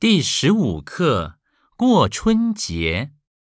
第15课过春节。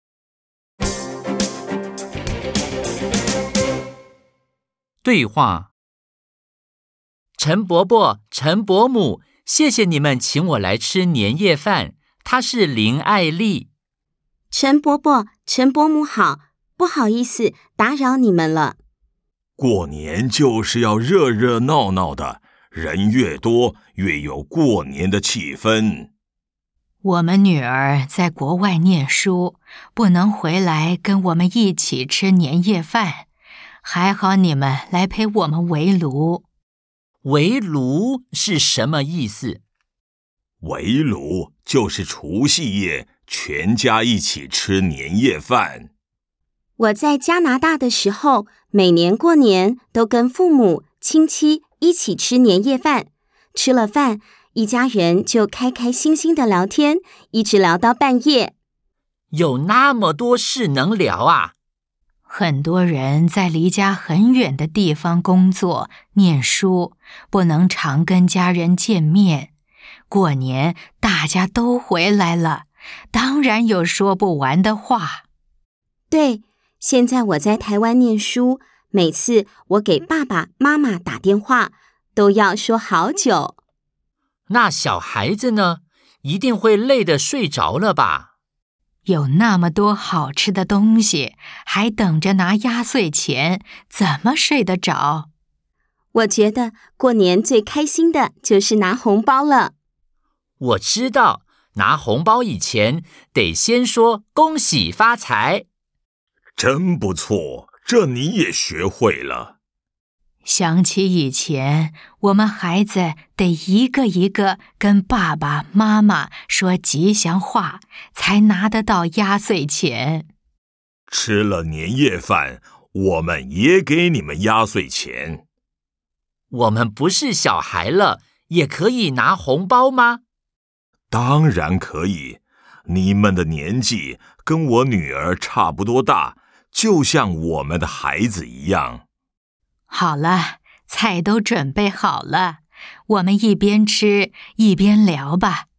对话：陈伯伯、陈伯母，谢谢你们请我来吃年夜饭，她是林爱丽。 陈伯伯、陈伯母好，不好意思打扰你们了。 过年就是要热热闹闹的，人越多越有过年的气氛。 我们女儿在国外念书，不能回来跟我们一起吃年夜饭，还好你们来陪我们围炉。 围炉是什么意思？ 围炉就是除夕夜全家一起吃年夜饭。 我在加拿大的时候，每年过年都跟父母、亲戚一起吃年夜饭，吃了饭，一家人就开开心心的聊天，一直聊到半夜。 有那么多事能聊啊！ 很多人在离家很远的地方工作、念书，不能常跟家人见面。过年大家都回来了，当然有说不完的话。 对，现在我在台湾念书，每次我给爸爸妈妈打电话，都要说好久。 那小孩子呢？一定会累得睡着了吧？ 有那么多好吃的东西，还等着拿压岁钱，怎么睡得着？ 我觉得过年最开心的就是拿红包了。 我知道，拿红包以前得先说恭喜发财。 真不错，这你也学会了。 想起以前，我们孩子得一个一个跟爸爸妈妈说吉祥话，才拿得到压岁钱。 吃了年夜饭，我们也给你们压岁钱。 我们不是小孩了，也可以拿红包吗？ 当然可以，你们的年纪跟我女儿差不多大，就像我们的孩子一样。 好了，菜都准备好了，我们一边吃一边聊吧。